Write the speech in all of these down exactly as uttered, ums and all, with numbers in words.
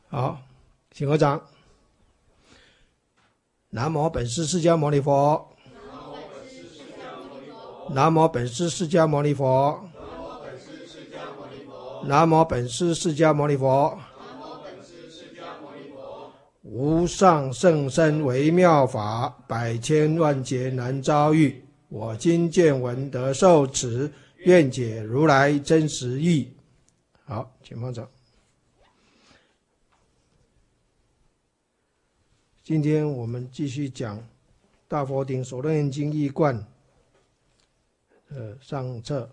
好，请合掌。南无本师释迦牟尼佛。南无本师释迦牟尼佛。南无本师释迦牟尼佛。无上甚深微妙法，百千万劫难遭遇。我今见闻得受持，愿解如来真实义。好，请放掌。今天我们继续讲《大佛顶首楞严经义观》呃上册。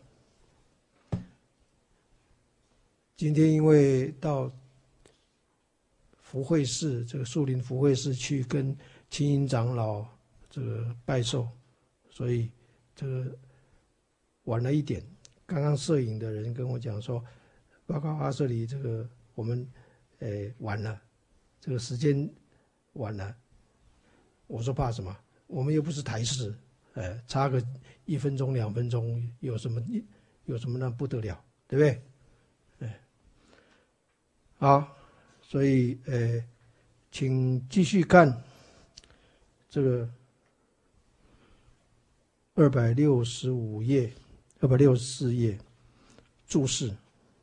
今天因为到福慧寺这个树林福慧寺去跟清音长老这个拜寿，所以这个晚了一点。刚刚摄影的人跟我讲说，报告阿舍里，这个我们呃晚了，这个时间晚了。我说怕什么？我们又不是台视，呃，差个一分钟两分钟有什么有什么那不得了，对不对？哎，好，所以呃，请继续看这个二百六十五页、二百六十四页注释。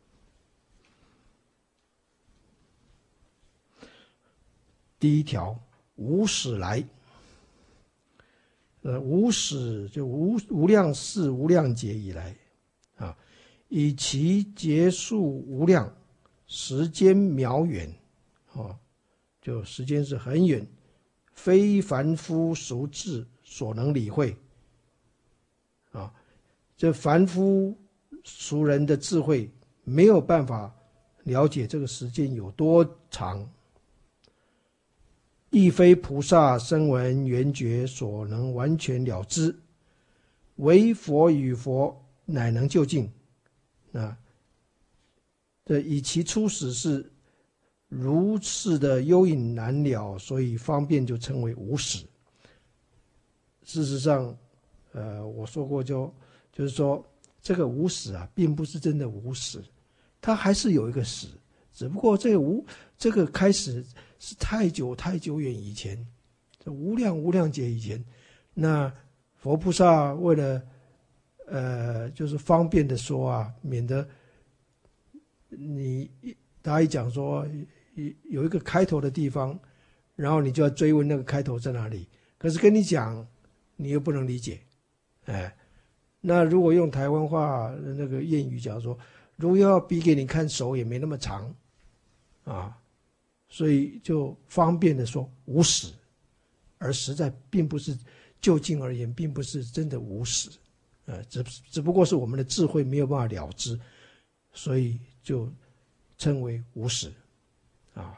第一条，无始来，呃，无始就无无量世无量劫以来，啊，以其劫数无量，时间渺远，哦，就时间是很远，非凡夫俗智所能理会，啊，这凡夫俗人的智慧没有办法了解这个时间有多长。亦非菩萨声闻缘觉所能完全了知，唯佛与佛乃能究竟。啊，这以其初始是如是的幽隐难了，所以方便就称为无始。事实上，呃，我说过就就是说，这个无始啊，并不是真的无始，它还是有一个始，只不过这个无这个开始。是太久太久远以前，这无量无量劫以前，那佛菩萨为了呃，就是方便的说啊，免得你他一讲说有一个开头的地方，然后你就要追问那个开头在哪里。可是跟你讲，你又不能理解，哎，那如果用台湾话那个谚语讲说，如果要比给你看手也没那么长，啊。所以就方便的说无始，而实在并不是就近而言，并不是真的无始，呃，只只不过是我们的智慧没有办法了知，所以就称为无始，啊，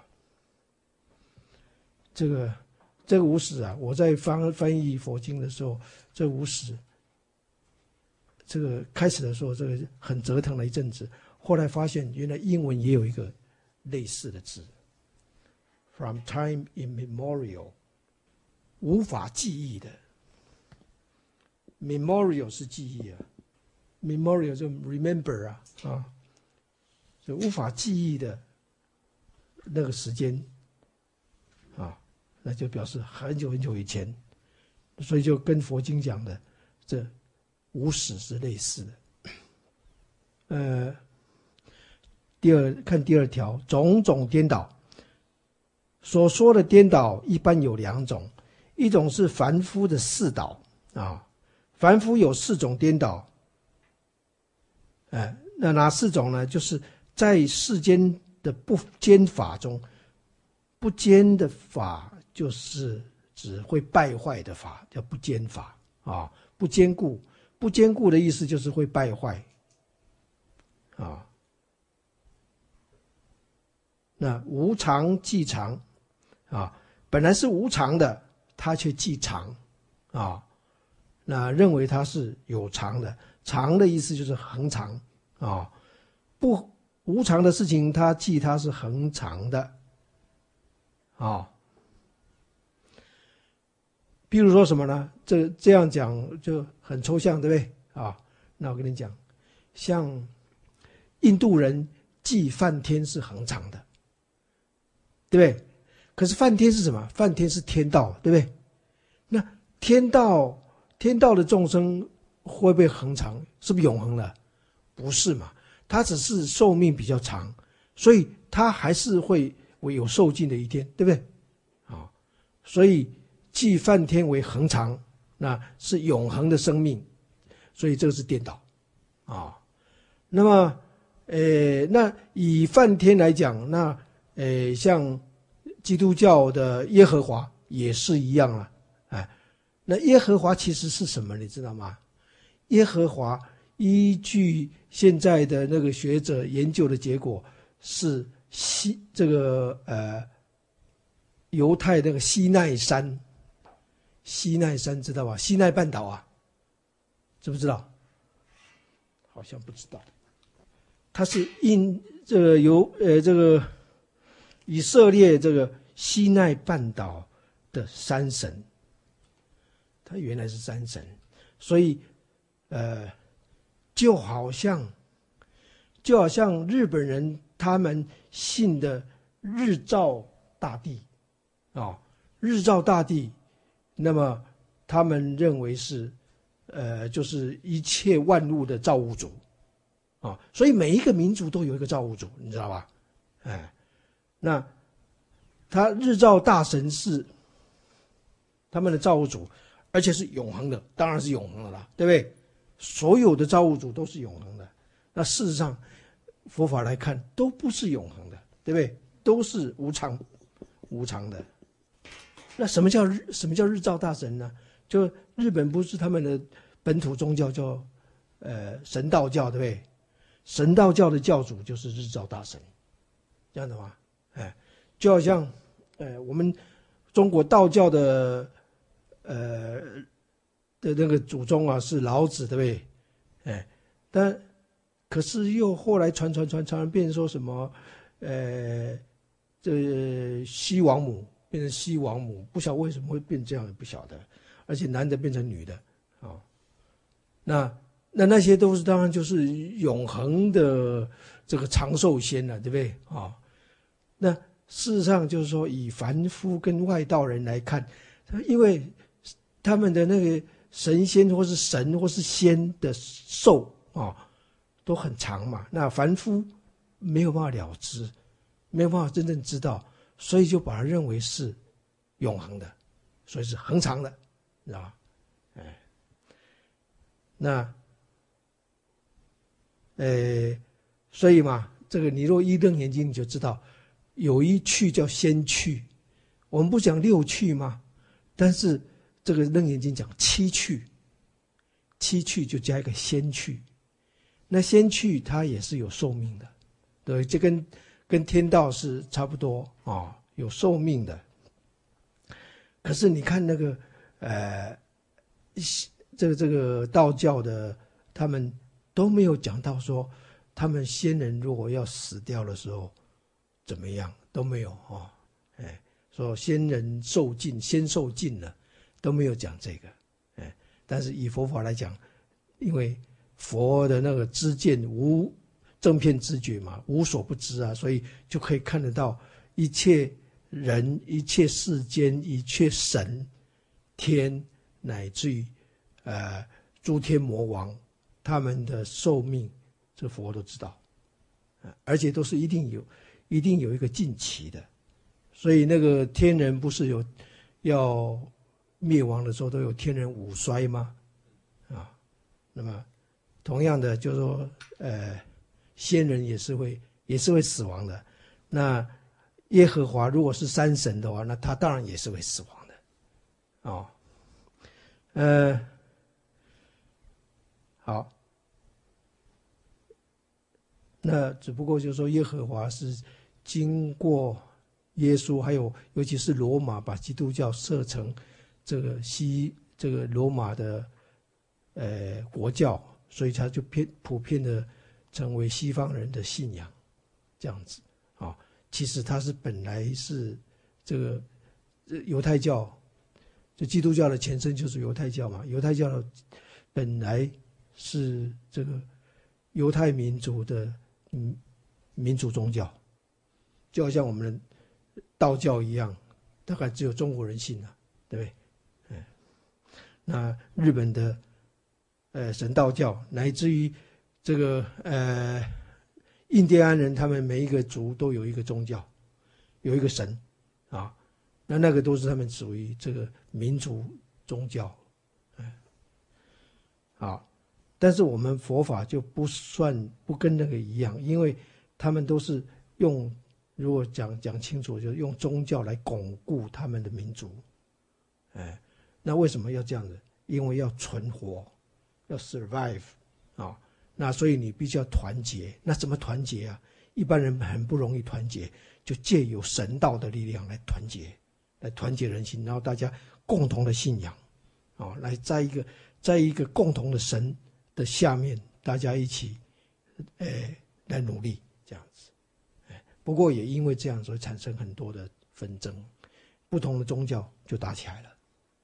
这个这个无始啊，我在翻翻译佛经的时候，这无始，这个开始的时候，这个很折腾了一阵子，后来发现原来英文也有一个类似的字。From time immemorial， 无法记忆的 ，memorial 是记忆啊 ，memorial 就 remember 啊啊，就无法记忆的那个时间啊，那就表示很久很久以前，所以就跟佛经讲的这无始是类似的。呃，第二看第二条，种种颠倒。所说的颠倒一般有两种，一种是凡夫的四倒啊，凡夫有四种颠倒，哎，那哪四种呢？就是在世间的不坚法中，不坚的法就是指会败坏的法，叫不坚法啊，不坚固，不坚固的意思就是会败坏啊。那无常即常。啊，本来是无常的，他却记常，啊，那认为它是有常的，常的意思就是恒常，啊，不无常的事情，他记它是恒常的，啊，比如说什么呢？这这样讲就很抽象，对不对？啊，那我跟你讲，像印度人记梵天是恒常的。 对不对？可是梵天是什么？梵天是天道，对不对？那天道天道的众生会不会恒长？是不是永恒的？不是嘛，它只是寿命比较长，所以它还是会有受尽的一天，对不对？啊，所以即梵天为恒长，那是永恒的生命，所以这个是颠倒啊。那么，呃，那以梵天来讲，那呃，像基督教的耶和华也是一样了，哎，那耶和华其实是什么？你知道吗？耶和华依据现在的那个学者研究的结果，是西这个呃犹太那个西奈山，西奈山知道吧？西奈半岛啊，知不知道？好像不知道。它是印这个由呃这个以色列这个西奈半岛的山神，它原来是山神，所以呃就好像就好像日本人他们信的日照大地啊、哦，日照大地，那么他们认为是呃就是一切万物的造物主。啊，所以每一个民族都有一个造物主，你知道吧？哎，那他日照大神是他们的造物主，而且是永恒的，当然是永恒的啦，对不对？所有的造物主都是永恒的。那事实上，佛法来看都不是永恒的，对不对？都是无常、无常的。那什么叫日什么叫日照大神呢？就日本不是他们的本土宗教叫呃神道教，对不对？神道教的教主就是日照大神，这样的吗？哎，就好像，呃，我们中国道教的，呃的那个祖宗啊是老子，对不对？哎，但可是又后来传传传传变成说什么，呃，这西王母变成西王母，不晓得为什么会变这样，也不晓得，而且男的变成女的啊、哦，那。那那些都是当然就是永恒的这个长寿仙了，对不对啊、哦？那事实上就是说，以凡夫跟外道人来看，因为他们的那个神仙或是神或是仙的寿啊、哦、都很长嘛，那凡夫没有办法了知，没有办法真正知道，所以就把它认为是永恒的，所以是恒长的，知道吧？哎，那。呃，所以嘛，这个你若依楞严经，你就知道有一趣叫仙趣。我们不讲六趣吗？但是这个楞严经讲七趣，七趣就加一个仙趣。那仙趣它也是有寿命的，对，这跟跟天道是差不多啊、哦，有寿命的。可是你看那个呃，这个这个道教的他们。都没有讲到说他们仙人如果要死掉的时候怎么样，都没有哦。哎，说仙人受尽，仙受尽了，都没有讲这个。哎，但是以佛法来讲，因为佛的那个知见无正片知觉嘛，无所不知啊，所以就可以看得到一切人、一切世间、一切神、天，乃至于呃诸天魔王。他们的寿命，这佛都知道，而且都是一定有，一定有一个尽期的。所以那个天人不是有要灭亡的时候都有天人五衰吗？啊，那么同样的就是说，呃，仙人也是会也是会死亡的。那耶和华如果是山神的话，那他当然也是会死亡的。哦，呃。好，那只不过就是说，耶和华是经过耶稣，还有尤其是罗马，把基督教设成这个西这个罗马的呃国教，所以他就偏普遍的成为西方人的信仰，这样子啊、哦。其实它是本来是这个犹太教，就基督教的前身就是犹太教嘛，犹太教的本来。是这个犹太民族的嗯民族宗教，就好像我们道教一样，大概只有中国人信了，对不对？嗯，那日本的呃神道教，乃至于这个呃印第安人，他们每一个族都有一个宗教，有一个神啊，那那个都是他们属于这个民族宗教，嗯，好。但是我们佛法就不算不跟那个一样，因为他们都是用，如果讲讲清楚，就是用宗教来巩固他们的民族。哎，那为什么要这样子？因为要存活，要 survive 啊，那所以你必须要团结。那怎么团结啊？一般人很不容易团结，就借由神道的力量来团结，来团结人心，然后大家共同的信仰，啊，来在一个在一个共同的神的下面，大家一起，呃，来努力这样子。不过也因为这样，所以产生很多的纷争，不同的宗教就打起来了。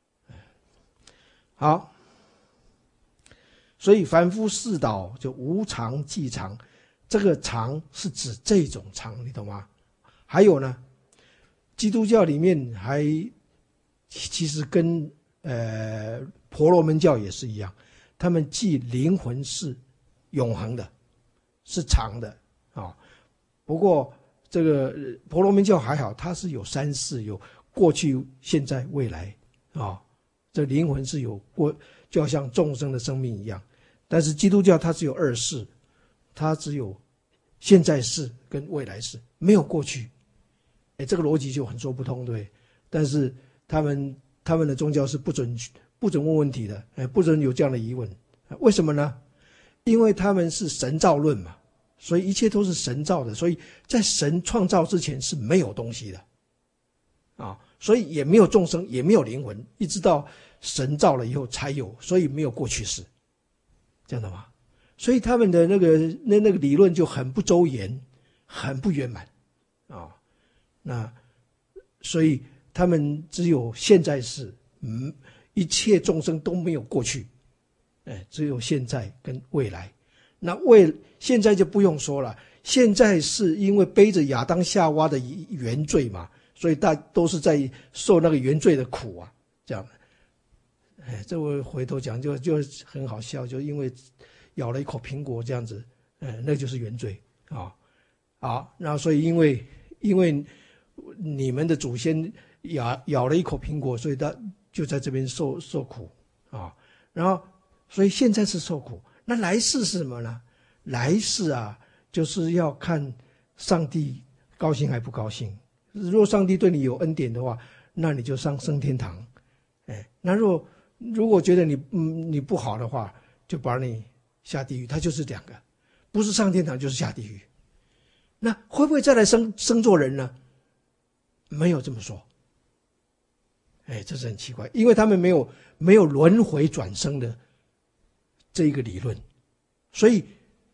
好，所以凡夫四倒就无常即常，这个常是指这种常，你懂吗？还有呢，基督教里面还其实跟呃婆罗门教也是一样。他们既灵魂是永恒的，是长的啊、哦。不过这个婆罗门教还好，它是有三世，有过去、现在、未来啊、哦。这灵魂是有过，就好像众生的生命一样。但是基督教它只有二世，它只有现在世跟未来世，没有过去。哎，这个逻辑就很说不通，对不对？但是他们他们的宗教是不准不准问问题的，哎，不准有这样的疑问。为什么呢？因为他们是神造论嘛，所以一切都是神造的，所以在神创造之前是没有东西的啊，所以也没有众生，也没有灵魂，一直到神造了以后才有，所以没有过去式，这样的吗？所以他们的那个那那个理论就很不周延，很不圆满啊。那所以他们只有现在式，嗯，一切众生都没有过去。哎，只有现在跟未来。那未现在就不用说了，现在是因为背着亚当夏娃的原罪嘛，所以大都是在受那个原罪的苦啊，这样。哎，这我回头讲就就很好笑，就因为咬了一口苹果这样子，哎，那就是原罪啊。好，那所以因为因为你们的祖先咬咬了一口苹果，所以他就在这边受受苦啊，然后。所以现在是受苦，那来世是什么呢？来世啊，就是要看上帝高兴还不高兴。如果上帝对你有恩典的话，那你就上升天堂。哎，那如果如果觉得你嗯你不好的话，就把你下地狱。它就是两个，不是上天堂就是下地狱。那会不会再来生生做人呢？没有这么说。哎，这是很奇怪，因为他们没有没有轮回转生的这一个理论，所以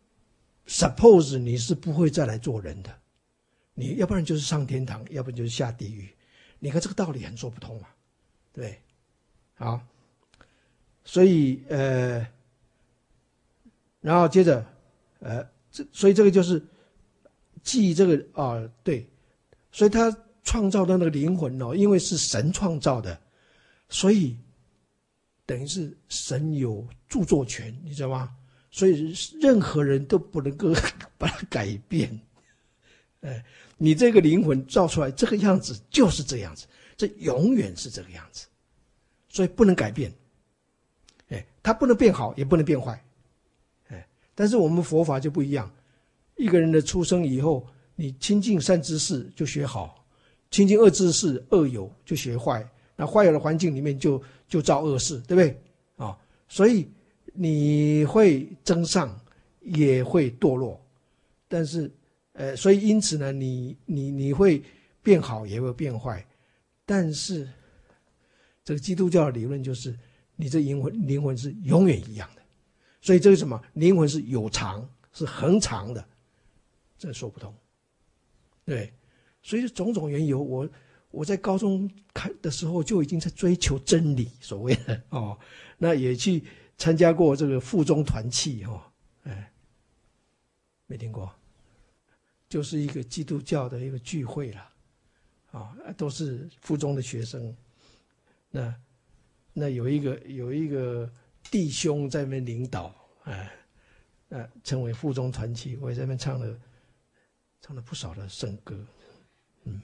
suppose 你是不会再来做人的，你要不然就是上天堂，要不然就是下地狱。你看这个道理很说不通嘛，对不对？好，所以呃，然后接着呃，这所以这个就是记这个啊、呃，对，所以他创造的那个灵魂哦，因为是神创造的，所以等于是神有著作权，你知道吗？所以任何人都不能够把它改变。哎，你这个灵魂造出来这个样子就是这样子，这永远是这个样子，所以不能改变。哎，它不能变好，也不能变坏。哎，但是我们佛法就不一样，一个人的出生以后，你亲近善知识就学好，亲近恶知识恶友就学坏。那坏的环境里面就就造恶事，对不对啊、哦？所以你会增上，也会堕落，但是呃，所以因此呢，你你你会变好，也会变坏，但是这个基督教的理论就是，你这灵魂灵魂是永远一样的，所以这是什么？灵魂是有常，是恒常的，这说不通，对，所以种种缘由我。我在高中开的时候就已经在追求真理，所谓的哦，那也去参加过这个附中团契哦，哎，没听过，就是一个基督教的一个聚会啦，啊、 啊，都是附中的学生。那那有一个有一个弟兄在那边领导，哎，呃，称为附中传奇，我也在那边唱了唱了不少的圣歌，嗯，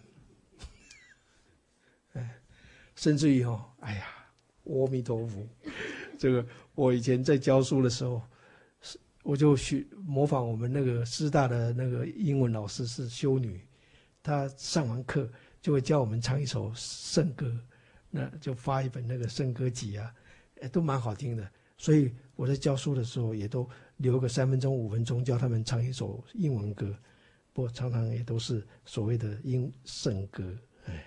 哎，甚至于哦，哎呀，阿弥陀佛，这个我以前在教书的时候，我就学模仿我们那个师大的那个英文老师是修女，她上完课就会教我们唱一首圣歌，那就发一本那个圣歌集啊，都蛮好听的。所以我在教书的时候也都留个三分钟五分钟教他们唱一首英文歌，不过常常也都是所谓的英圣歌。哎，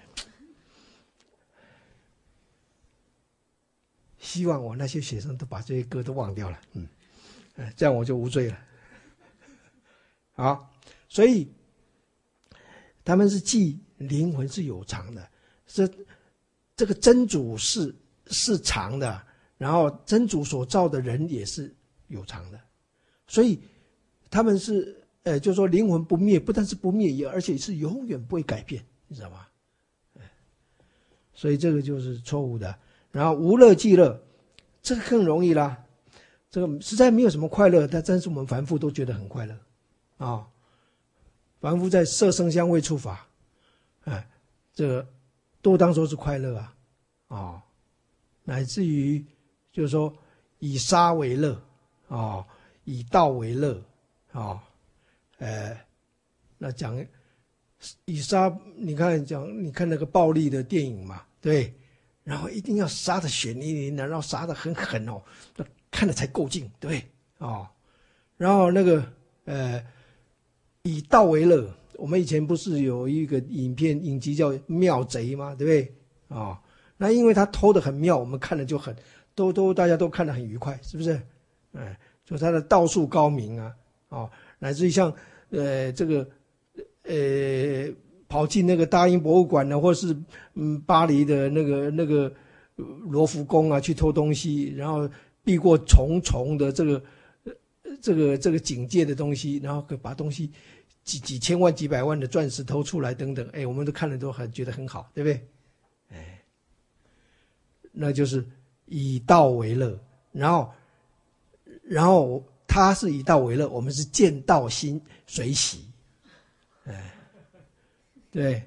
希望我那些学生都把这些歌都忘掉了，嗯，哎，这样我就无罪了。好，所以他们是记灵魂是有常的，是这个真主是是常的。然后真主所造的人也是有常的，所以他们是呃，就是说灵魂不灭，不但是不灭，也而且是永远不会改变，你知道吗？所以这个就是错误的。然后无乐即乐，这个更容易啦。这个实在没有什么快乐，但但是我们凡夫都觉得很快乐啊、哦。凡夫在色声香味触法，哎，这个都当作是快乐啊，啊、哦，乃至于。就是说，以杀为乐，啊、哦，以道为乐，啊、哦，呃，那讲以杀，你看讲，你看那个暴力的电影嘛，对，然后一定要杀得血淋淋的，然后杀得很狠哦，那看了才够劲，对不对？哦，然后那个呃，以道为乐，我们以前不是有一个影片影集叫《妙贼》吗？对不对？啊、哦，那因为他偷得很妙，我们看了就很。都都大家都看得很愉快，是不是？哎，就他的道术高明啊，哦，乃至于像呃这个呃跑进那个大英博物馆呢，或是嗯巴黎的那个那个罗浮宫啊去偷东西，然后避过重重的这个这个这个警戒的东西，然后可把东西几几千万几百万的钻石偷出来等等，哎，我们都看了都很觉得很好，对不对？哎，那就是。以道为乐，然后，然后他是以道为乐，我们是见道心随喜，哎，对。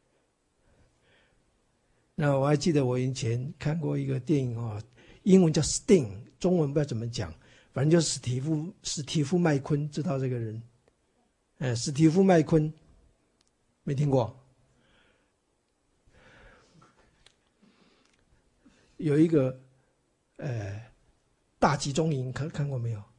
那我还记得我以前看过一个电影哦，英文叫 Sting， 中文不知道怎么讲，反正就是史蒂夫史蒂夫麦昆，知道这个人？哎，史蒂夫麦昆，没听过？有一个。呃，大集中营看看过没有？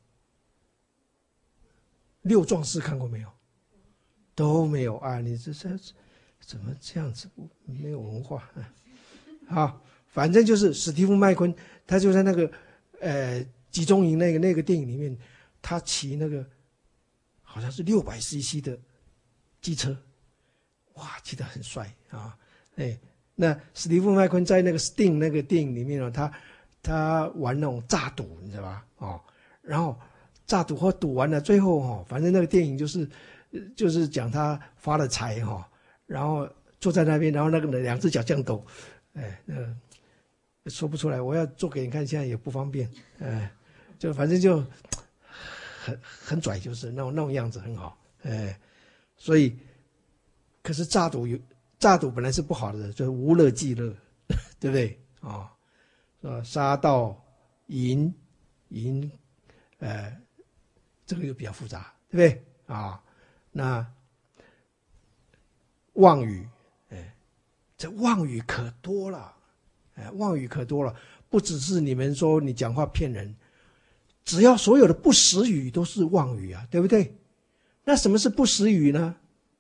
六壮士看过没有？都没有啊！你这这怎么这样子？没有文化啊！好，反正就是史蒂夫麦昆，他就在那个呃集中营那个那个电影里面，他骑那个好像是六百 C C 的机车，哇，骑得很帅啊！哎，那史蒂夫麦昆在那个 Sting 那个电影里面呢，他。他玩那种诈赌，你知道吧？哦，然后诈赌或赌完了，最后哦，反正那个电影就是，就是讲他发了财哈、哦，然后坐在那边，然后那个两只脚这样抖，哎，那个说不出来，我要做给你看，现在也不方便，哎，就反正就很很拽，就是那种那种样子很好，哎，所以，可是诈赌有诈赌本来是不好的，就是无乐即乐，对不对？啊、哦。啊，杀盗淫淫，呃，这个又比较复杂，对不对啊？那妄语，哎，这妄语可多了，哎，妄语可多了，不只是你们说你讲话骗人，只要所有的不实语都是妄语啊，对不对？那什么是不实语呢？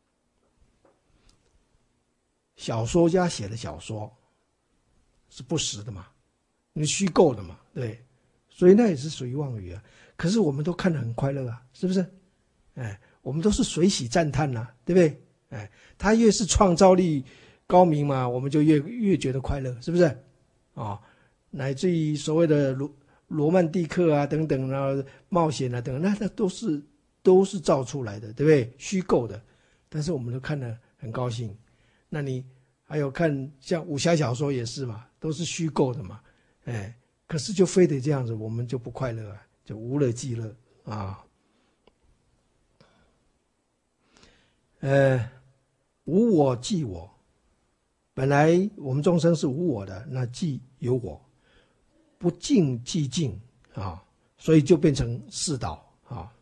小说家写的小说是不实的嘛？你虚构的嘛，对，所以那也是属于妄语啊。可是我们都看得很快乐啊，是不是？哎，我们都是随喜赞叹呐、啊，对不对？哎，他越是创造力高明嘛，我们就越越觉得快乐，是不是？啊、哦，乃至于所谓的罗罗曼蒂克啊等等啊，冒险啊等等，那那都是都是造出来的，对不对？虚构的，但是我们都看得很高兴。那你还有看像武侠小说也是嘛，都是虚构的嘛，哎，可是就非得这样子，我们就不快乐啊，就无乐即乐啊。呃，无我即我，本来我们众生是无我的，那即有我，不净即净啊，所以就变成四倒啊。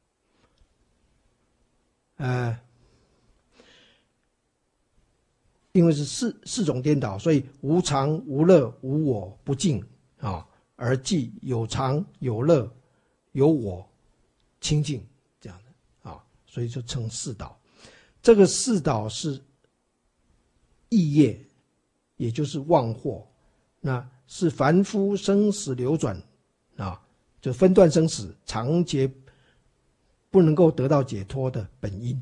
呃，因为是四四种颠倒，所以无常、无乐、无我、不净啊，而即有常、有乐、有我、清净这样的啊，所以就称四倒。这个四倒是异业，也就是妄惑，那是凡夫生死流转啊，就分段生死、长劫不能够得到解脱的本因。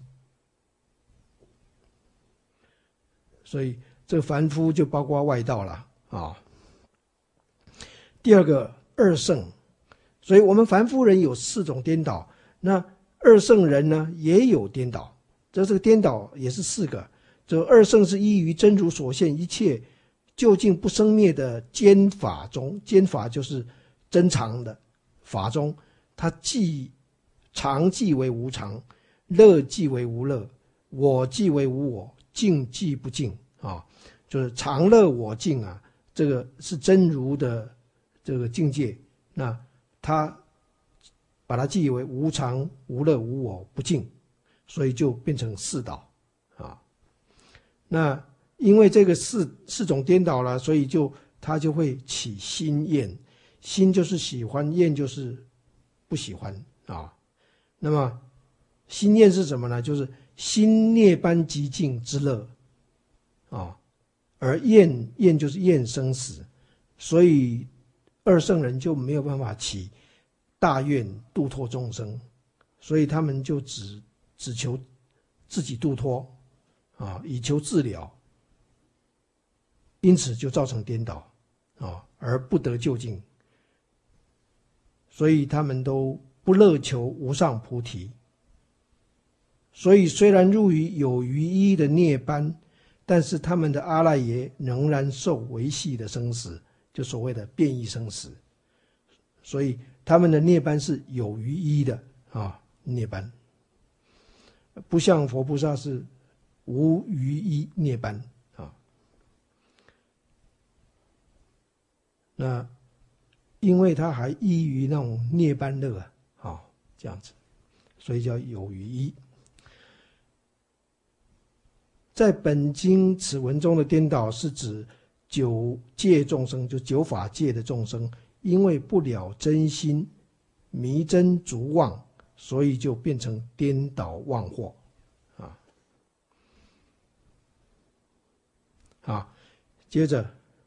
所以这个凡夫就包括外道了啊。第二个二圣，所以我们凡夫人有四种颠倒，那二圣人呢也有颠倒，这这个颠倒也是四个。这二圣是依于真如所现一切究竟不生灭的间法中，间法就是真常的法中，它既常即为无常，乐即为无乐，我即为无我，净即不净啊，就是常乐我净啊，这个是真如的这个境界。那他把它记为无常、无乐、无我、不净，所以就变成四倒啊。那因为这个四四种颠倒了，所以就他就会起心厌，心就是喜欢，厌就是不喜欢啊。那么心厌是什么呢？就是心涅槃极静之乐啊，而厌厌就是厌生死，所以二圣人就没有办法起大愿度脱众生，所以他们就只只求自己度脱啊，以求自了，因此就造成颠倒啊，而不得究竟，所以他们都不乐求无上菩提。所以虽然入于有余一的涅槃，但是他们的阿赖耶仍然受维系的生死，就所谓的变异生死，所以他们的涅槃是有余一的啊，涅槃不像佛菩萨是无余一涅槃啊。那因为他还依于那种涅槃乐啊，啊这样子，所以叫有余一。在本经此文中的颠倒是指九界众生，就九法界的众生，因为不了真心，迷真逐妄，所以就变成颠倒妄惑啊。好，接着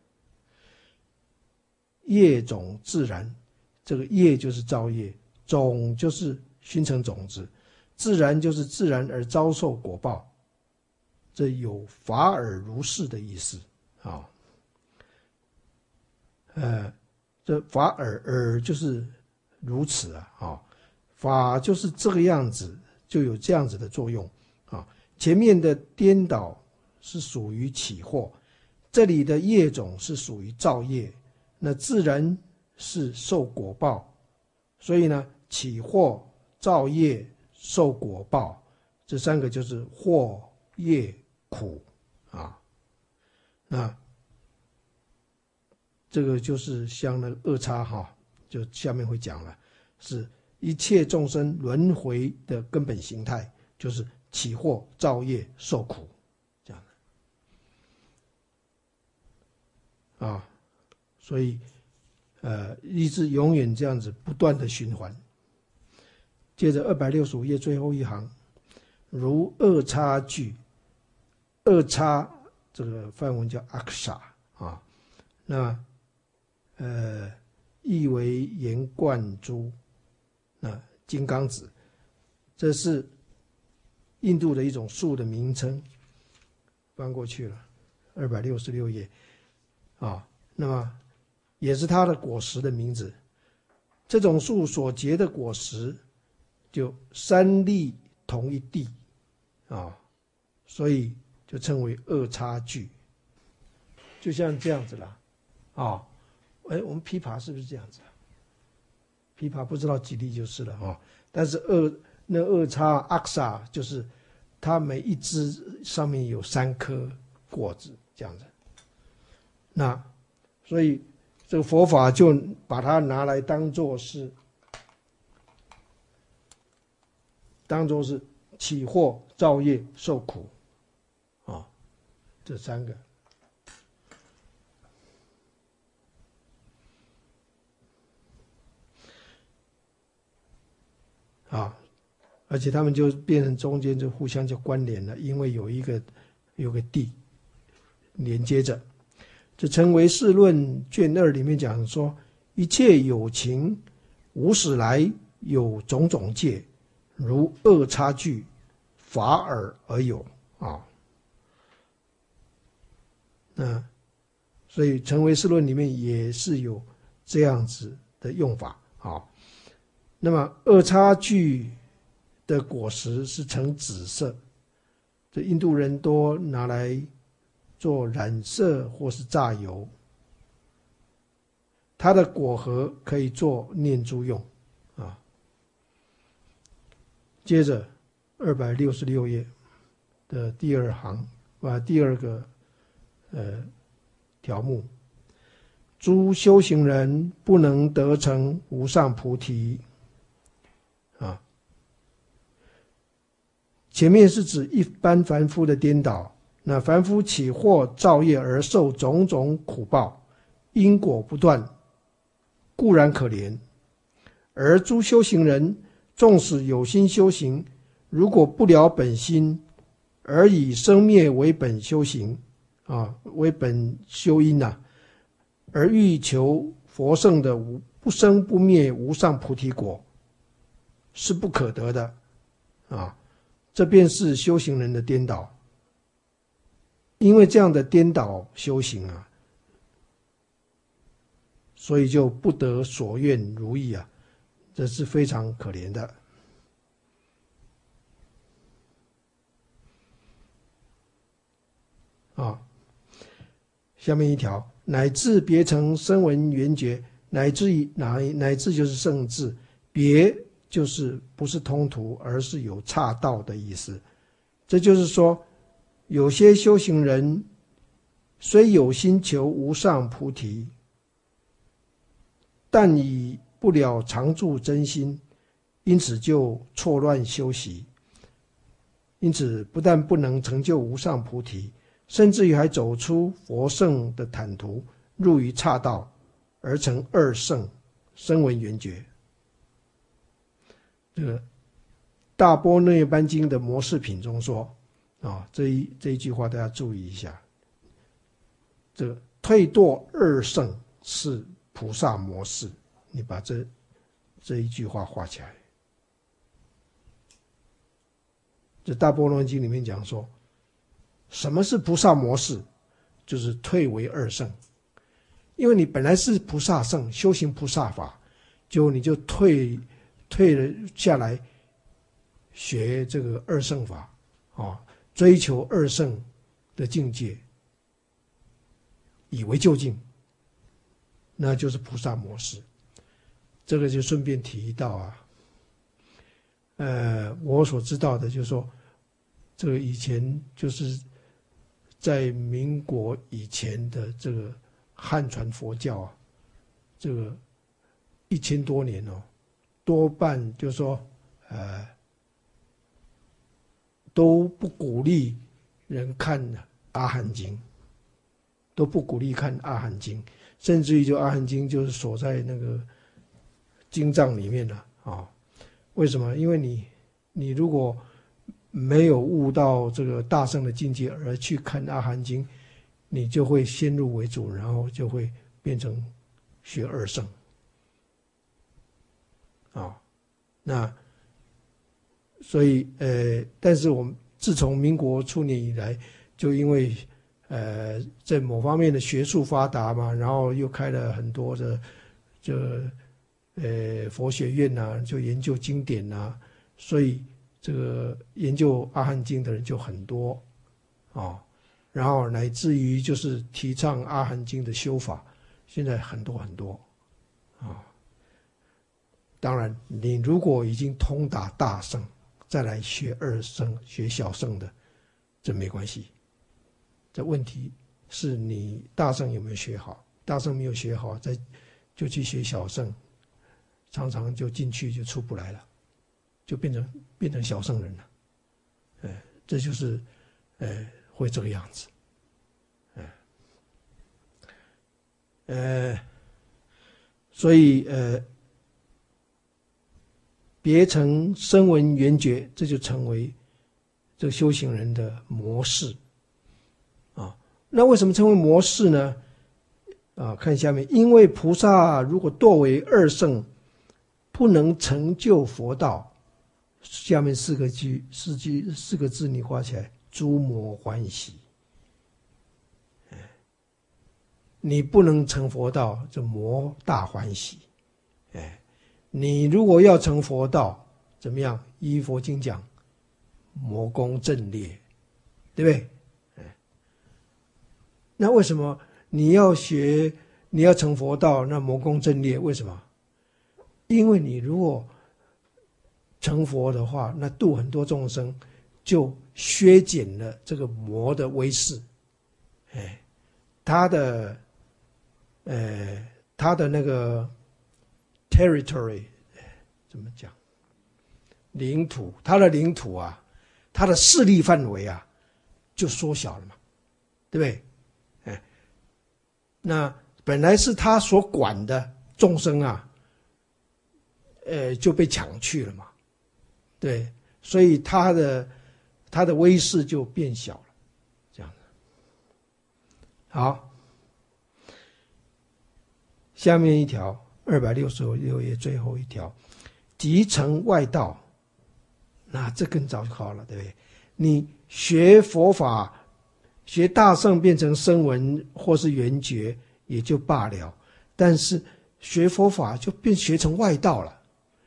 业种自然，这个业就是造业，种就是熏成种子，自然就是自然而遭受果报，这有法尔如是的意思啊。呃，这法尔尔就是如此啊，啊，法就是这个样子，就有这样子的作用啊。前面的颠倒是属于起惑，这里的业种是属于造业，那自然是受果报，所以呢，起惑、造业、受果报，这三个就是惑、业、苦啊。那这个就是像那个二叉哈，就下面会讲了，是一切众生轮回的根本形态，就是起惑、造业、受苦，这样的啊。所以呃，一直永远这样子不断的循环。接着二百六十五页最后一行，如二叉句，二叉这个梵文叫阿克萨啊，那呃意为圆贯珠，那金刚子，这是印度的一种树的名称。翻过去了，二百六十六页啊，那么也是它的果实的名字。这种树所结的果实，就三粒同一地啊，所以就称为二叉聚就像这样子啦，啊，哎，我们琵琶是不是这样子啊？琵琶不知道几粒就是了啊，但是二那二叉阿萨就是它每一支上面有三颗果子这样子，那所以这个佛法就把它拿来当作是当作是起惑、造业、受苦啊，这三个。啊，而且他们就变成中间就互相就关联了，因为有一个有个地连接着。这《成唯识论》卷二里面讲说，一切有情无始来有种种界，如二叉俱，法尔而有啊。那所以《成唯识论》里面也是有这样子的用法啊。那么二叉俱的果实是呈紫色，这印度人多拿来做染色或是榨油。它的果核可以做念珠用啊。接着二百六十六页的第二行啊，第二个呃条目，诸修行人不能得成无上菩提。啊，前面是指一般凡夫的颠倒，那凡夫起惑造业而受种种苦报，因果不断，固然可怜。而诸修行人纵使有心修行，如果不了本心，而以生灭为本修行啊，为本修因啊，而欲求佛圣的不生不灭无上菩提果，是不可得的啊！这便是修行人的颠倒。因为这样的颠倒修行啊，所以就不得所愿如意啊，这是非常可怜的。啊，下面一条，乃至别成声闻缘觉，乃至于乃乃至就是圣智，别就是不是通途，而是有岔道的意思。这就是说，有些修行人虽有心求无上菩提，但以不了常住真心，因此就错乱修习，因此不但不能成就无上菩提，甚至于还走出佛圣的坦途，入于岔道，而成二圣声闻缘觉。这个《大般若般经》的模式品中说啊，这一这一句话大家注意一下。这个退堕二圣是菩萨模式，你把这这一句话画起来。这《大般若经》里面讲说，什么是菩萨模式？就是退为二圣。因为你本来是菩萨圣，修行菩萨法，结果你就退退了下来，学这个二圣法啊，追求二圣的境界，以为究竟，那就是菩萨模式。这个就顺便提到啊，呃，我所知道的就是说，这个以前就是在民国以前的这个汉传佛教啊，这个一千多年哦，多半就是说，呃，都不鼓励人看阿含经，都不鼓励看阿含经，甚至于就阿含经就是锁在那个经藏里面了啊、哦。为什么？因为你你如果没有悟到这个大圣的境界而去看阿含经，你就会先入为主，然后就会变成学二圣啊、哦。那所以呃，但是我们自从民国初年以来，就因为呃在某方面的学术发达嘛，然后又开了很多的就呃佛学院啊，就研究经典啊，所以这个研究阿含经的人就很多啊、哦。 然后乃至于就是提倡阿含经的修法，现在很多很多啊。当然，你如果已经通达大乘，再来学二乘、学小乘的，这没关系。这问题是你大乘有没有学好？大乘没有学好，再就去学小乘，常常就进去就出不来了，就变成变成小乘人了。哎，这就是呃会这个样子。哎，呃，所以呃。别成声闻缘觉，这就成为这个修行人的模式啊。那为什么称为模式呢？啊，看下面，因为菩萨如果堕为二乘，不能成就佛道。下面四个句，四句四个字你画起来，诸魔欢喜。你不能成佛道，这魔大欢喜。哎。你如果要成佛道，怎么样？依佛经讲，魔功震裂，对不对？那为什么你要学，你要成佛道，那魔功震裂？为什么？因为你如果成佛的话，那度很多众生，就削减了这个魔的威势，哎，他的，呃，他的那个。territory 怎么讲？领土，它的领土啊，它的势力范围啊，就缩小了嘛，对不对？哎，那本来是他所管的众生啊，呃，就被抢去了嘛，对，所以他的他的威势就变小了，这样子。好，下面一条。二百六十六页最后一条，即成外道，那这更糟糕了，对不对？你学佛法，学大乘变成声闻或是缘觉也就罢了，但是学佛法就变学成外道了，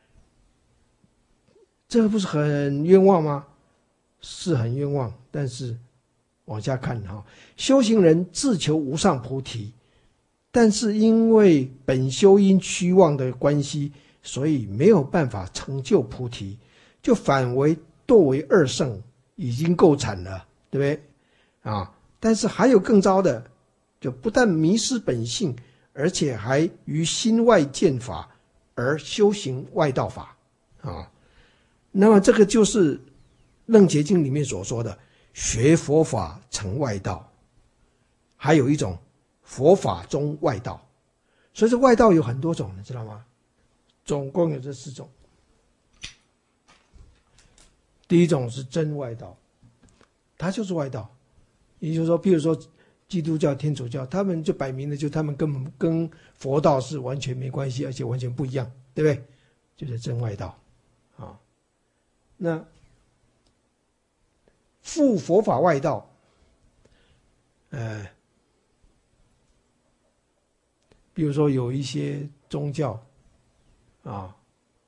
这个不是很冤枉吗？是很冤枉，但是往下看哈，修行人自求无上菩提。但是因为本修因虚妄的关系，所以没有办法成就菩提，就反为堕为二乘，已经够惨了，对不对？啊！但是还有更糟的，就不但迷失本性，而且还于心外见法而修行外道法啊。那么这个就是《楞伽经》里面所说的学佛法成外道，还有一种。佛法中外道，所以这外道有很多种，你知道吗？总共有这四种。第一种是真外道，它就是外道，也就是说，譬如说基督教、天主教，他们就摆明了，就他们根本跟佛道是完全没关系，而且完全不一样，对不对？就是真外道啊。那复佛法外道，呃。比如说有一些宗教啊，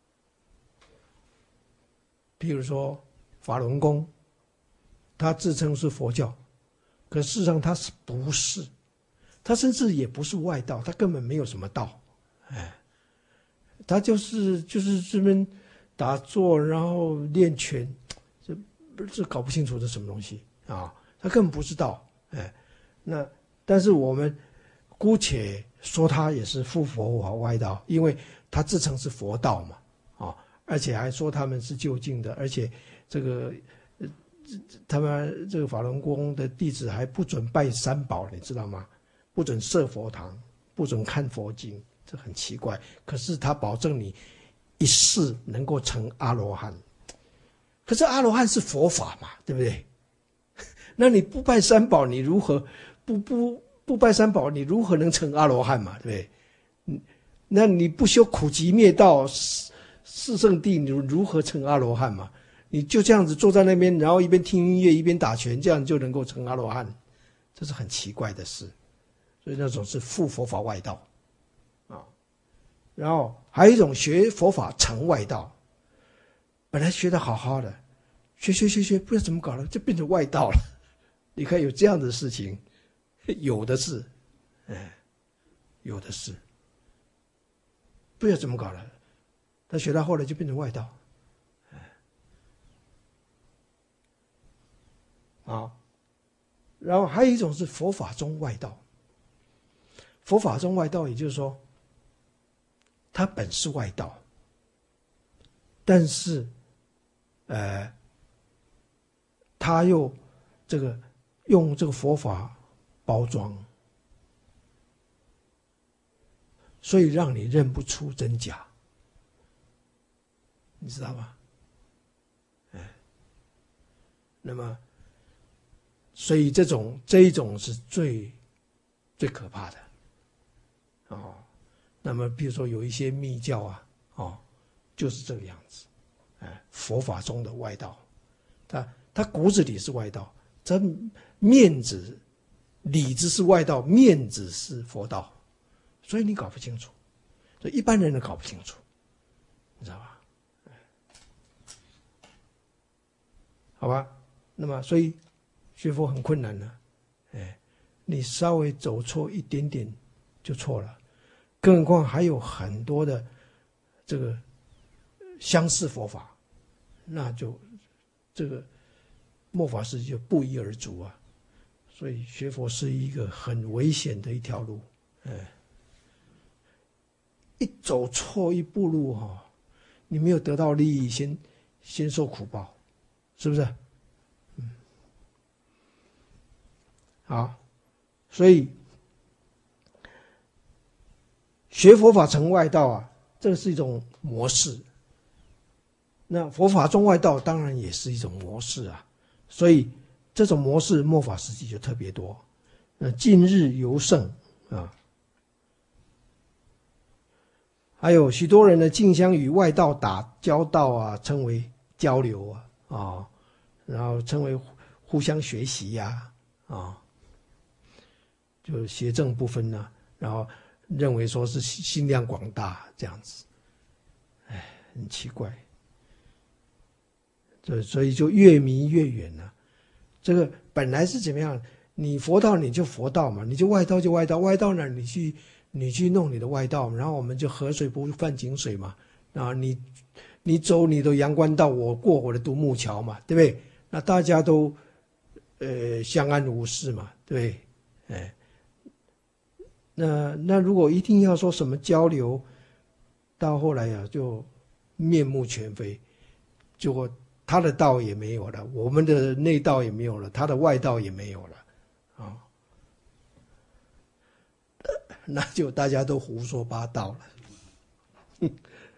比如说法轮功，他自称是佛教，可事实上他是不是？他甚至也不是外道，他根本没有什么道，哎，他就是就是这边打坐，然后练拳，这这搞不清楚这什么东西啊，他根本不是道，哎，那但是我们姑且。说他也是复佛法外道，因为他自称是佛道嘛，啊，而且还说他们是究竟的，而且这个，呃，他们这个法轮功的弟子还不准拜三宝，你知道吗？不准设佛堂，不准看佛经，这很奇怪。可是他保证你一世能够成阿罗汉，可是阿罗汉是佛法嘛，对不对？那你不拜三宝，你如何不不？不拜三宝，你如何能成阿罗汉嘛？对不对？嗯，那你不修苦集灭道四四圣谛，你如何成阿罗汉嘛？你就这样子坐在那边，然后一边听音乐一边打拳，这样就能够成阿罗汉，这是很奇怪的事。所以那种是复佛法外道啊。然后还有一种学佛法成外道，本来学得好好的，学学学学，不知道怎么搞了，就变成外道了。 你看有这样的事情，有的是，哎，有的是，不知道怎么搞的，他学到后来就变成外道，哎，啊，然后还有一种是佛法中外道，佛法中外道，也就是说，他本是外道，但是，呃，他又这个用这个佛法包装，所以让你认不出真假，你知道吗？哎，那么，所以这种这一种是最最可怕的，哦。那么，比如说有一些密教啊，哦，就是这个样子，哎，佛法中的外道，他他骨子里是外道，这面子里子是外道，面子是佛道，所以你搞不清楚，所以一般人都搞不清楚，你知道吧？好吧，那么所以学佛很困难呢，哎，你稍微走错一点点就错了。更何况还有很多的这个相似佛法，那就这个末法时期就不一而足啊。所以学佛是一个很危险的一条路，哎，一走错一步路哈、哦，你没有得到利益，先先受苦报，是不是？嗯，好，所以。学佛法成外道啊，这是一种模式。那佛法中外道当然也是一种模式啊，所以这种模式末法时期就特别多。那近日尤盛啊，还有许多人呢竞相与外道打交道啊，称为交流啊啊，然后称为互相学习呀 啊, 啊，就邪正不分啊，然后。认为说是心量广大这样子，哎，很奇怪。这所以就越迷越远了。这个本来是怎么样？你佛道你就佛道嘛，你就外道就外道，外道呢你去你去弄你的外道，然后我们就河水不犯井水嘛。啊，你你走你的阳关道，我过我的独木桥嘛，对不对？那大家都呃相安无事嘛，对不对？哎。那那如果一定要说什么交流，到后来呀、啊、就面目全非，结果他的道也没有了，我们的内道也没有了，他的外道也没有了，啊、哦，那就大家都胡说八道了。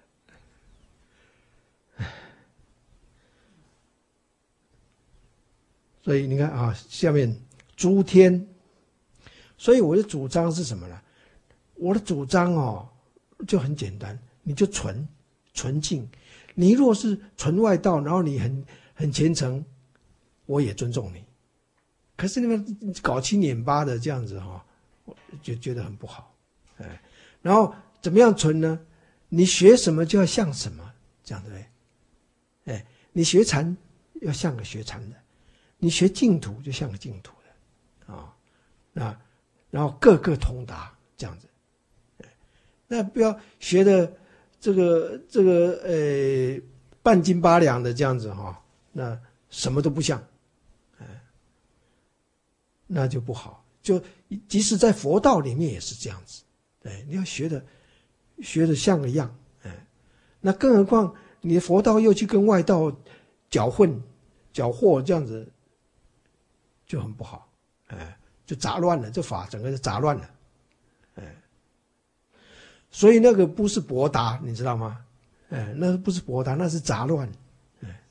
所以你看啊，下面诸天。所以我的主张是什么呢？我的主张哦，就很简单，你就纯纯净。你若是纯外道，然后你很很虔诚，我也尊重你。可是你们搞七捻八的这样子哈、哦，我就觉得很不好。哎，然后怎么样纯呢？你学什么就要像什么，这样对不对？哎，你学禅要像个学禅的，你学净土就像个净土的，啊、哦，那。然后各个通达这样子，那不要学的这个这个呃半斤八两的这样子哈、哦，那什么都不像，哎，那就不好。就即使在佛道里面也是这样子，哎，你要学的学的像个样，哎，那更何况你的佛道又去跟外道搅混、搅和这样子，就很不好，哎。就杂乱了，这法整个就杂乱了，哎，所以那个不是博达，你知道吗？哎，那不是博达，那是杂乱，哎，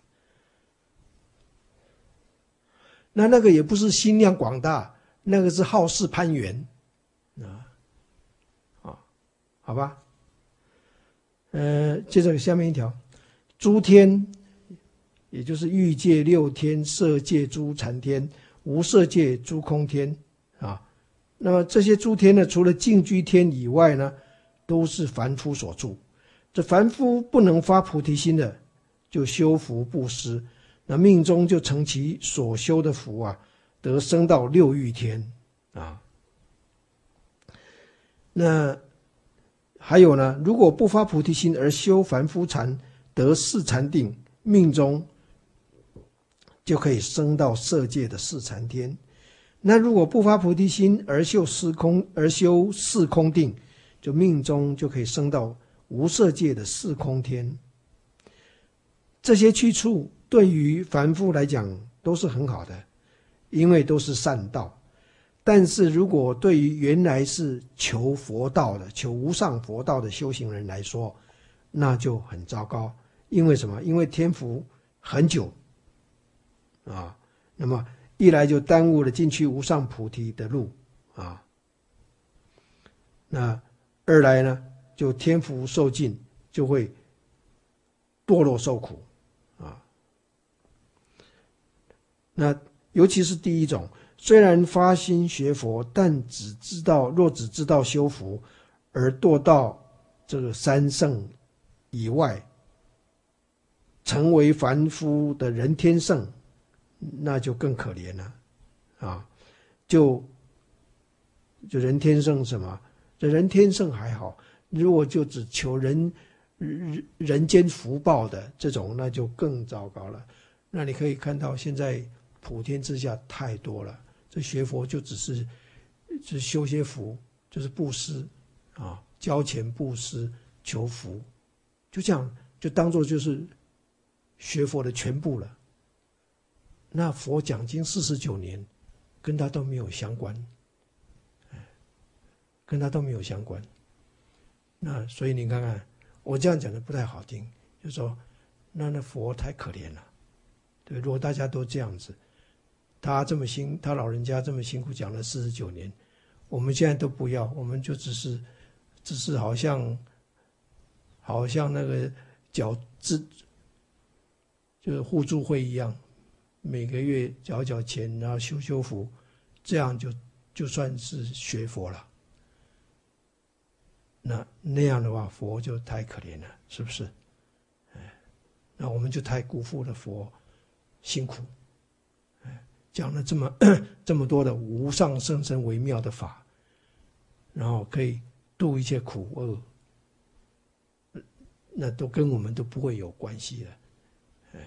那那个也不是心量广大，那个是好事攀缘，啊，啊，好吧，呃，接着下面一条，诸天，也就是欲界六天、色界诸禅天、无色界诸空天。啊，那么这些诸天呢，除了净居天以外呢，都是凡夫所住。这凡夫不能发菩提心的，就修福布施，那命中就成其所修的福啊， 得升到六欲天啊。那还有呢，如果不发菩提心而修凡夫禅，得四禅定，命中就可以升到色界的四禅天。那如果不发菩提心而修四空而修四空定，就命中就可以升到无色界的四空天。这些去处对于凡夫来讲都是很好的，因为都是善道。但是如果对于原来是求佛道的、求无上佛道的修行人来说，那就很糟糕。因为什么？因为天福很久啊，那么一来就耽误了进去无上菩提的路啊，那二来呢，就天福受尽，就会堕落受苦啊。那尤其是第一种，虽然发心学佛，但只知道若只知道修福，而堕到这个三圣以外，成为凡夫的人天圣，那就更可怜了啊！就就人天圣什么？这人天圣还好，如果就只求人人人间福报的这种，那就更糟糕了。那你可以看到，现在普天之下太多了，这学佛就只是只修些福，就是布施啊，交钱布施求福，就这样就当作就是学佛的全部了。那佛讲经四十九年，跟他都没有相关，跟他都没有相关。那所以你看看，我这样讲的不太好听，就是说，那那佛太可怜了，对，如果大家都这样子，他这么辛，他老人家这么辛苦讲了四十九年，我们现在都不要，我们就只是，只是好像，好像那个缴资，就是互助会一样，每个月缴缴钱，然后修修福，这样就就算是学佛了。那那样的话，佛就太可怜了，是不是？哎，那我们就太辜负了佛辛苦。哎，讲了这么这么多的无上甚深微妙的法，然后可以度一切苦厄，那都跟我们都不会有关系了。哎，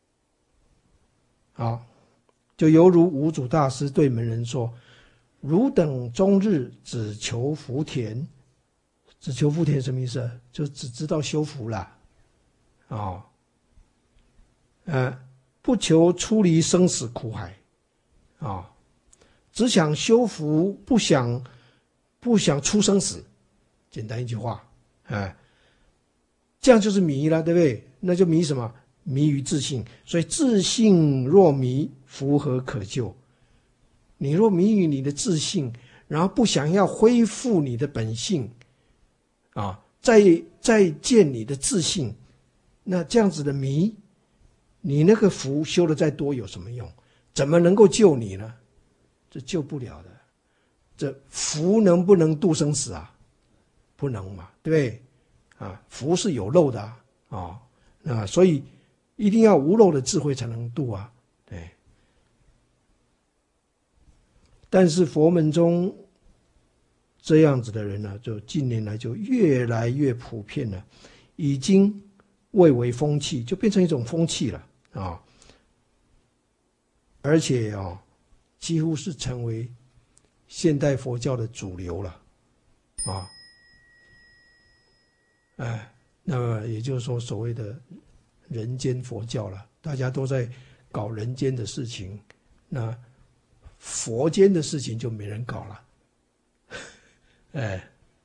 好，就犹如五祖大师对门人说：“汝等终日只求福田。”只求福田什么意思？就只知道修福了，啊、哦，呃，不求出离生死苦海，啊、哦，只想修福，不想不想出生死。简单一句话，哎，这样就是迷了，对不对？那就迷什么？迷于自性。所以自性若迷，福何可救？你若迷于你的自性，然后不想要恢复你的本性。啊，再再见你的自信，那这样子的迷，你那个福修的再多有什么用？怎么能够救你呢？这救不了的。这福能不能度生死啊？不能嘛，对不对？啊，福是有漏的啊，啊，那所以一定要无漏的智慧才能度啊，对。但是佛门中，这样子的人呢，就近年来就越来越普遍了，已经蔚为风气，就变成一种风气了啊！而且啊，几乎是成为现代佛教的主流了啊！哎，那么也就是说，所谓的人间佛教了，大家都在搞人间的事情，那佛间的事情就没人搞了。哎，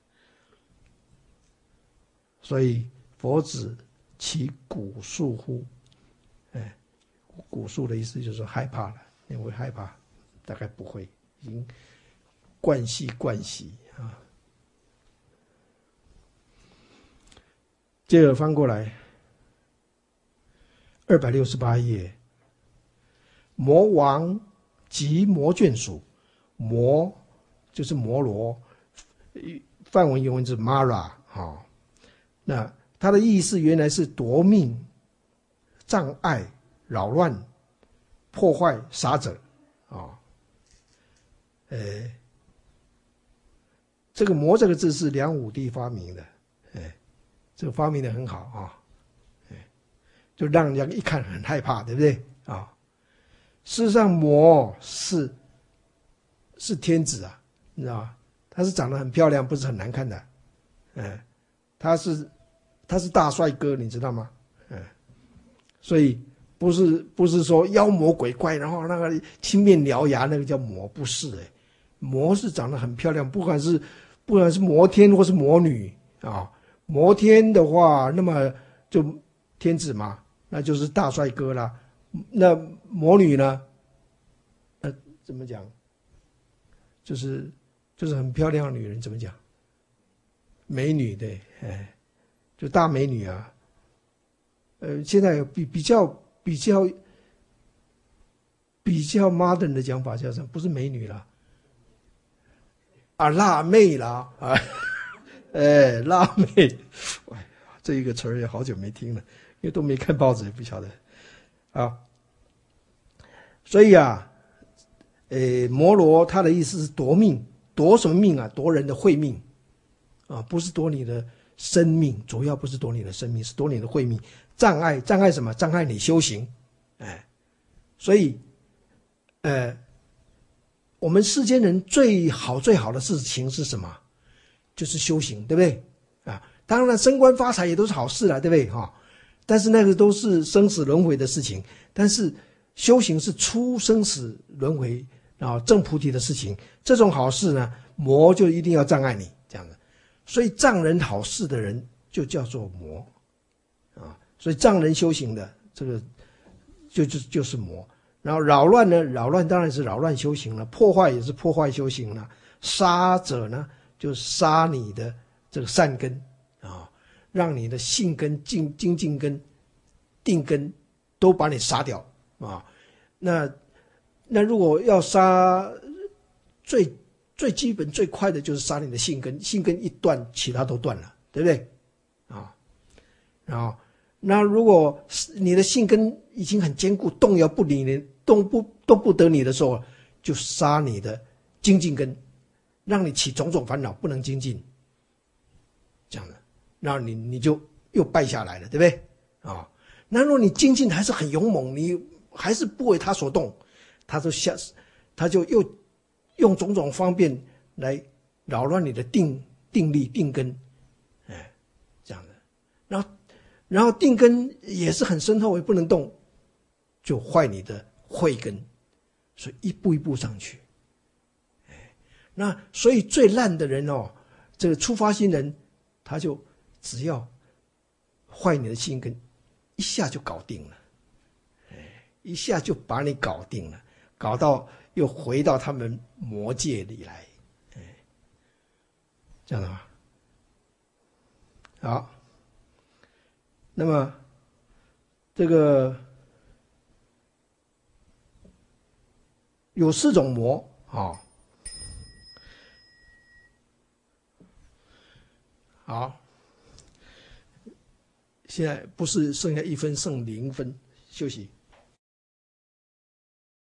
所以佛子其古树乎？哎，古树的意思就是害怕了，你会害怕？大概不会，已经惯习惯习啊。接着翻过来，二百六十八页，魔王及魔眷属，魔就是摩罗。梵文原文是 Mara 哈，那它的意思原来是夺命、障碍、扰乱、破坏、杀者啊。 呃，这个魔这个字是梁武帝发明的，哎，这个发明的很好啊，哎，就让人家一看很害怕，对不对啊？事实上，魔是是天子啊，你知道吗？他是长得很漂亮，不是很难看的，哎，他是他是大帅哥，你知道吗？哎，所以不是不是说妖魔鬼怪，然后那个青面獠牙，那个叫魔，不是哎，魔是长得很漂亮，不管是不管是魔天或是魔女啊，魔天的话，那么就天子嘛，那就是大帅哥啦。那魔女呢？呃，怎么讲？就是就是很漂亮的女人，怎么讲？美女，对，哎，就大美女啊。呃，现在有比比较比较比较 modern 的讲法叫什么？不是美女啦，啊，辣妹啦，啊，哎，辣妹，哎，这一个词儿也好久没听了，因为都没看报纸，也不晓得。啊，所以啊，呃，摩罗他的意思是夺命，夺什么命啊？夺人的慧命，啊，不是夺你的生命，主要不是夺你的生命，是夺你的慧命。障碍，障碍什么？障碍你修行，哎，所以，呃，我们世间人最好最好的事情是什么？就是修行，对不对？啊，当然升官发财也都是好事啦，对不对？哈、哦。但是那个都是生死轮回的事情，但是修行是出生死轮回啊证菩提的事情。这种好事呢，魔就一定要障碍你这样的，所以障人好事的人就叫做魔啊。所以障人修行的这个就就就是魔。然后扰乱呢，扰乱当然是扰乱修行了，破坏也是破坏修行了。杀者呢，就杀你的这个善根啊。让你的性根、精精进根、定根都把你杀掉啊！那那如果要杀，最最基本最快的就是杀你的性根，性根一断，其他都断了，对不对？啊，然后那如果你的性根已经很坚固，动摇不理你，动不动不得你的时候，就杀你的精进根，让你起种种烦恼，不能精进，这样的。然后你你就又败下来了，对不对啊、哦？那如果你精进还是很勇猛，你还是不为他所动，他就下，他就又用种种方便来扰乱你的定定力定根，哎，这样的。然后然后定根也是很深厚，也不能动，就坏你的慧根，所以一步一步上去。哎，那所以最烂的人哦，这个初发心人，他就。只要坏你的性根，一下就搞定了，哎，一下就把你搞定了，搞到又回到他们魔界里来，哎，这样的话，好，那么这个有四种魔啊、哦，好。现在不是剩下一分，剩零分，休息。